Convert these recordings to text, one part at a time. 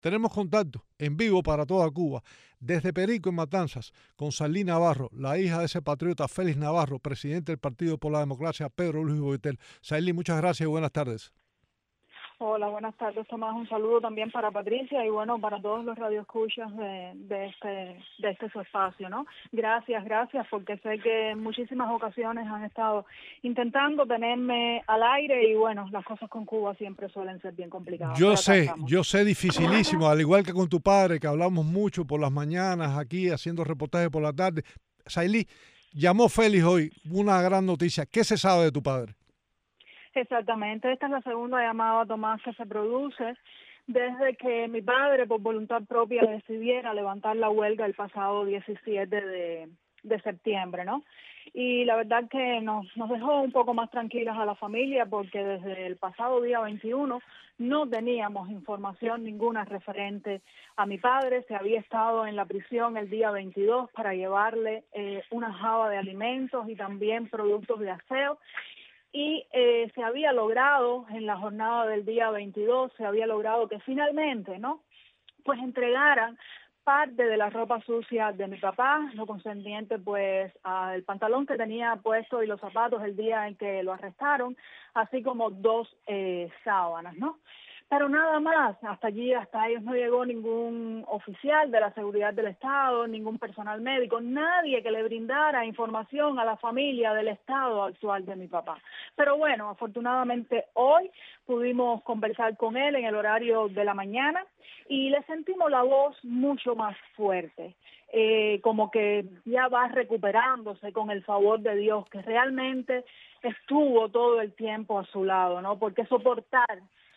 Tenemos contacto en vivo para toda Cuba, desde Perico en Matanzas, con Sailí Navarro, la hija de ese patriota Félix Navarro, presidente del Partido por la Democracia, Pedro Luis Boitel. Sailí, muchas gracias y buenas tardes. Hola, buenas tardes, Tomás. Un saludo también para Patricia y bueno, para todos los radioescuchas de este su espacio, ¿no? Gracias, porque sé que en muchísimas ocasiones han estado intentando tenerme al aire y bueno, las cosas con Cuba siempre suelen ser bien complicadas, pero acá estamos. Yo sé dificilísimo, al igual que con tu padre, que hablamos mucho por las mañanas aquí, haciendo reportajes por la tarde. Sailí, llamó Félix hoy, una gran noticia. ¿Qué se sabe de tu padre? Exactamente, esta es la segunda llamada, Tomás, que se produce desde que mi padre, por voluntad propia, decidiera levantar la huelga el pasado 17 de septiembre, ¿no? Y la verdad que nos dejó un poco más tranquilas a la familia porque desde el pasado día 21 no teníamos información ninguna referente a mi padre. Se había estado en la prisión el día 22 para llevarle una jaba de alimentos y también productos de aseo. Y se había logrado, en la jornada del día 22, se había logrado que finalmente, ¿no?, pues entregaran parte de la ropa sucia de mi papá, lo concerniente pues al pantalón que tenía puesto y los zapatos el día en que lo arrestaron, así como 2 sábanas, ¿no? Pero nada más, hasta ellos no llegó ningún oficial de la seguridad del Estado, ningún personal médico, nadie que le brindara información a la familia del estado actual de mi papá. Pero bueno, afortunadamente hoy pudimos conversar con él en el horario de la mañana y le sentimos la voz mucho más fuerte, como que ya va recuperándose con el favor de Dios, que realmente estuvo todo el tiempo a su lado, ¿no? Porque soportar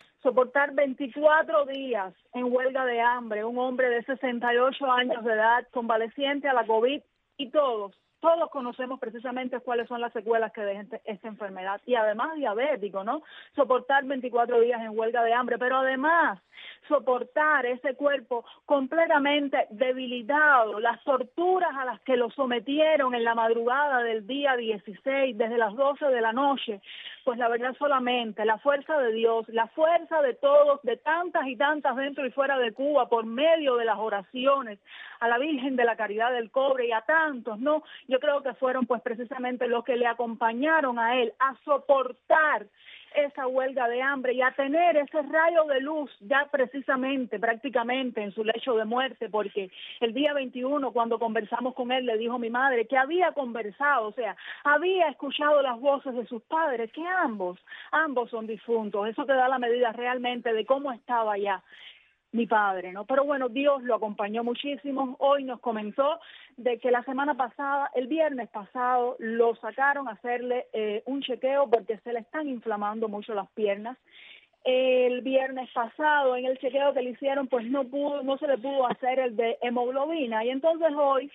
24 días en huelga de hambre, un hombre de 68 años de edad, convaleciente a la COVID, y todos conocemos precisamente cuáles son las secuelas que deja esta enfermedad, y además diabético, ¿no? Soportar 24 días en huelga de hambre, pero además soportar ese cuerpo completamente debilitado, las torturas a las que lo sometieron en la madrugada del día 16, desde las 12 de la noche, pues la verdad solamente la fuerza de Dios, la fuerza de todos, de tantas y tantas dentro y fuera de Cuba, por medio de las oraciones a la Virgen de la Caridad del Cobre y a tantos, ¿no? Yo creo que fueron pues precisamente los que le acompañaron a él a soportar esa huelga de hambre y a tener ese rayo de luz ya precisamente, prácticamente en su lecho de muerte, porque el día 21 cuando conversamos con él le dijo mi madre que había conversado, o sea, había escuchado las voces de sus padres, que ambos son difuntos. Eso te da la medida realmente de cómo estaba ya mi padre, ¿no? Pero bueno, Dios lo acompañó muchísimo. Hoy nos comentó de que la semana pasada, el viernes pasado, lo sacaron a hacerle un chequeo porque se le están inflamando mucho las piernas. El viernes pasado, en el chequeo que le hicieron, pues no se le pudo hacer el de hemoglobina, y entonces hoy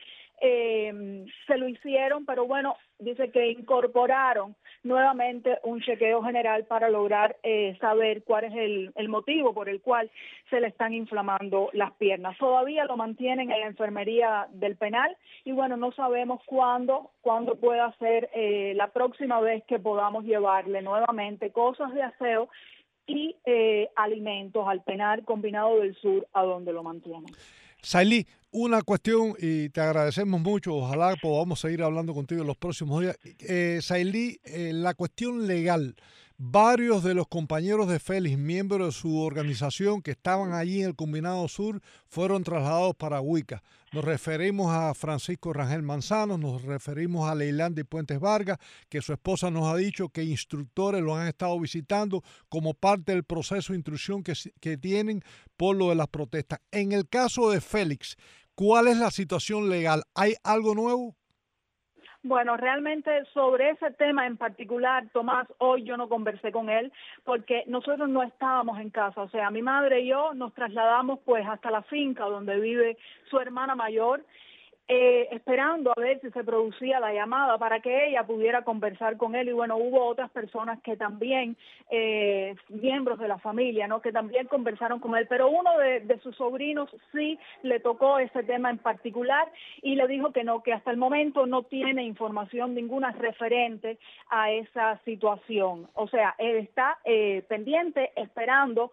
se lo hicieron, pero bueno, dice que incorporaron nuevamente un chequeo general para lograr saber cuál es el motivo por el cual se le están inflamando las piernas. Todavía lo mantienen en la enfermería del penal y bueno, no sabemos cuándo pueda ser la próxima vez que podamos llevarle nuevamente cosas de aseo y alimentos al penal combinado del sur, a donde lo mantienen. Sailí, una cuestión y te agradecemos mucho, ojalá podamos seguir hablando contigo en los próximos días. Sailí, la cuestión legal, varios de los compañeros de Félix, miembros de su organización que estaban allí en el Combinado Sur, fueron trasladados para Huica. Nos referimos a Francisco Rangel Manzano, nos referimos a Leilandi Puentes Vargas, que su esposa nos ha dicho que instructores lo han estado visitando como parte del proceso de instrucción que tienen por lo de las protestas. En el caso de Félix, ¿cuál es la situación legal? ¿Hay algo nuevo? Bueno, realmente sobre ese tema en particular, Tomás, hoy yo no conversé con él porque nosotros no estábamos en casa, o sea, mi madre y yo nos trasladamos pues hasta la finca donde vive su hermana mayor. esperando a ver si se producía la llamada para que ella pudiera conversar con él. Y bueno, hubo otras personas que también, miembros de la familia, ¿no?, que también conversaron con él, pero uno de sus sobrinos sí le tocó ese tema en particular y le dijo que no, que hasta el momento no tiene información ninguna referente a esa situación. O sea, él está pendiente, esperando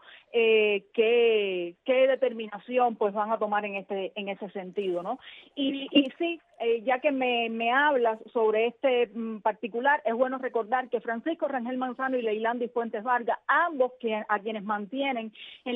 qué determinación pues van a tomar en ese sentido, ¿no? Y sí, ya que me hablas sobre este particular, es bueno recordar que Francisco Rangel Manzano y Leilandi Fuentes Vargas, ambos a quienes mantienen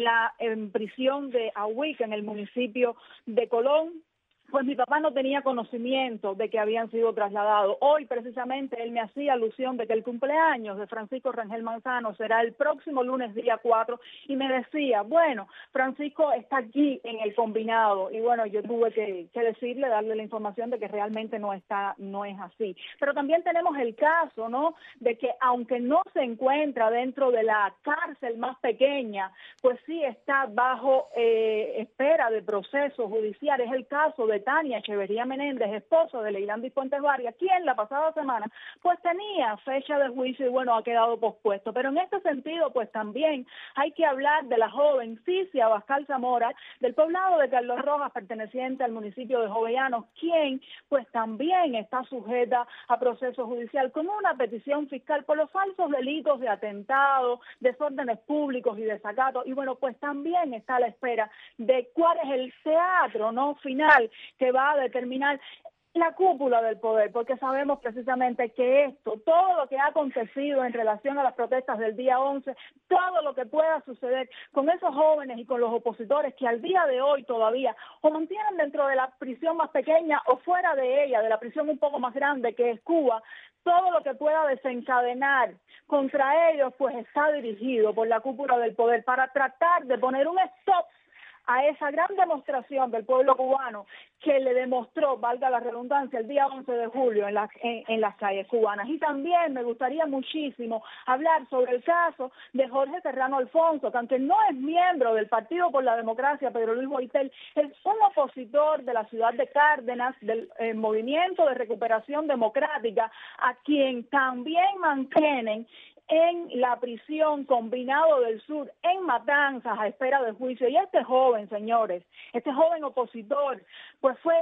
en prisión de Ahuica, en el municipio de Colón, pues mi papá no tenía conocimiento de que habían sido trasladados. Hoy, precisamente, él me hacía alusión de que el cumpleaños de Francisco Rangel Manzano será el próximo lunes, día 4, y me decía, bueno, Francisco está aquí en el combinado, y bueno, yo tuve que decirle, darle la información de que realmente no es así. Pero también tenemos el caso, ¿no?, de que aunque no se encuentra dentro de la cárcel más pequeña, pues sí está bajo espera de proceso judicial. Es el caso de Tania Echeverría Menéndez, esposa de Leilandi Fuentes Vargas, quien la pasada semana pues tenía fecha de juicio y bueno, ha quedado pospuesto. Pero en este sentido pues también hay que hablar de la joven Cicia Abascal Zamora, del poblado de Carlos Rojas, perteneciente al municipio de Jovellanos, quien pues también está sujeta a proceso judicial con una petición fiscal por los falsos delitos de atentado, desórdenes públicos y desacato. Y bueno, pues también está a la espera de cuál es el teatro, ¿no?, final que va a determinar la cúpula del poder, porque sabemos precisamente que todo lo que ha acontecido en relación a las protestas del día 11, todo lo que pueda suceder con esos jóvenes y con los opositores que al día de hoy todavía o mantienen dentro de la prisión más pequeña o fuera de ella, de la prisión un poco más grande que es Cuba, todo lo que pueda desencadenar contra ellos pues está dirigido por la cúpula del poder para tratar de poner un stop a esa gran demostración del pueblo cubano que le demostró, valga la redundancia, el día 11 de julio en las calles cubanas. Y también me gustaría muchísimo hablar sobre el caso de Jorge Serrano Alfonso, que aunque no es miembro del Partido por la Democracia, Pedro Luis Boitel, es un opositor de la ciudad de Cárdenas, del Movimiento de Recuperación Democrática, a quien también mantienen en la prisión Combinado del Sur, en Matanzas, a espera de juicio. Y este joven, señores, este joven opositor, pues fue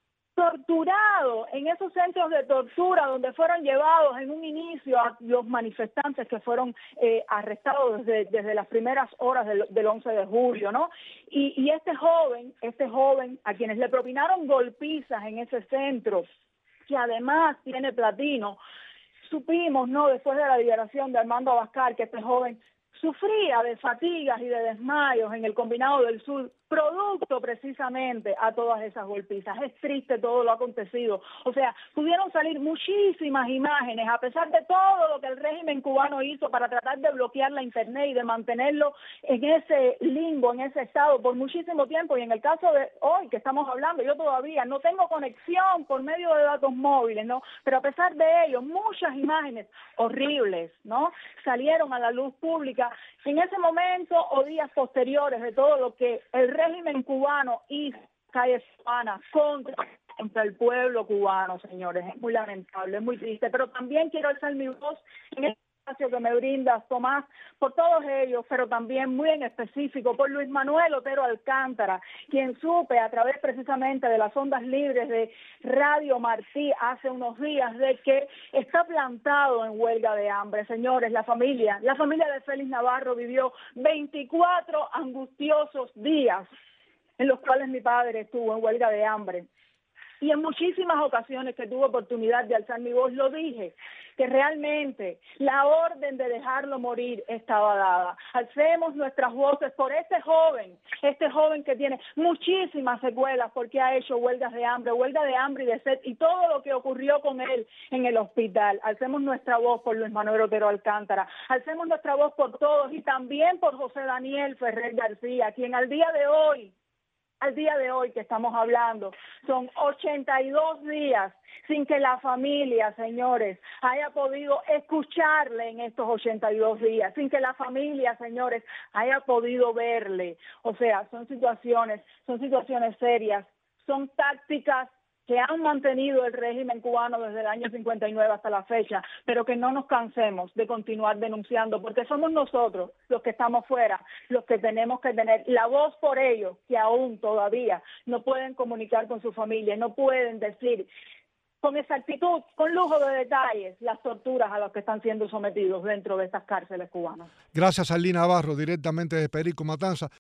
torturado en esos centros de tortura donde fueron llevados en un inicio a los manifestantes que fueron arrestados desde las primeras horas del 11 de julio, ¿no? Y este joven, a quienes le propinaron golpizas en ese centro, que además tiene platino, supimos, ¿no?, después de la liberación de Armando Abascal, que este joven sufría de fatigas y de desmayos en el Combinado del Sur, producto precisamente a todas esas golpizas. Es triste todo lo acontecido. O sea, pudieron salir muchísimas imágenes, a pesar de todo lo que el régimen cubano hizo para tratar de bloquear la internet y de mantenerlo en ese limbo, en ese estado por muchísimo tiempo. Y en el caso de hoy que estamos hablando, yo todavía no tengo conexión por medio de datos móviles, ¿no? Pero a pesar de ello, muchas imágenes horribles, ¿no?, salieron a la luz pública en ese momento o días posteriores de todo lo que el régimen cubano hizo calles cubanas contra el pueblo cubano, señores. Es muy lamentable, es muy triste, pero también quiero alzar mi voz en el espacio que me brindas, Tomás, por todos ellos, pero también muy en específico por Luis Manuel Otero Alcántara, quien supe a través precisamente de las ondas libres de Radio Martí hace unos días de que está plantado en huelga de hambre. Señores, la familia de Félix Navarro vivió 24 angustiosos días en los cuales mi padre estuvo en huelga de hambre. Y en muchísimas ocasiones que tuve oportunidad de alzar mi voz, lo dije, que realmente la orden de dejarlo morir estaba dada. Alcemos nuestras voces por este joven que tiene muchísimas secuelas porque ha hecho huelga de hambre y de sed y todo lo que ocurrió con él en el hospital. Alcemos nuestra voz por Luis Manuel Otero Alcántara, alcemos nuestra voz por todos y también por José Daniel Ferrer García, quien al día de hoy que estamos hablando, son 82 días sin que la familia, señores, haya podido escucharle en estos 82 días, sin que la familia, señores, haya podido verle. O sea, son situaciones serias, son tácticas que han mantenido el régimen cubano desde el año 59 hasta la fecha, pero que no nos cansemos de continuar denunciando, porque somos nosotros los que estamos fuera, los que tenemos que tener la voz por ellos, que aún todavía no pueden comunicar con su familia, no pueden decir con exactitud, con lujo de detalles, las torturas a las que están siendo sometidos dentro de estas cárceles cubanas. Gracias, Sailí Navarro, directamente de Perico, Matanzas.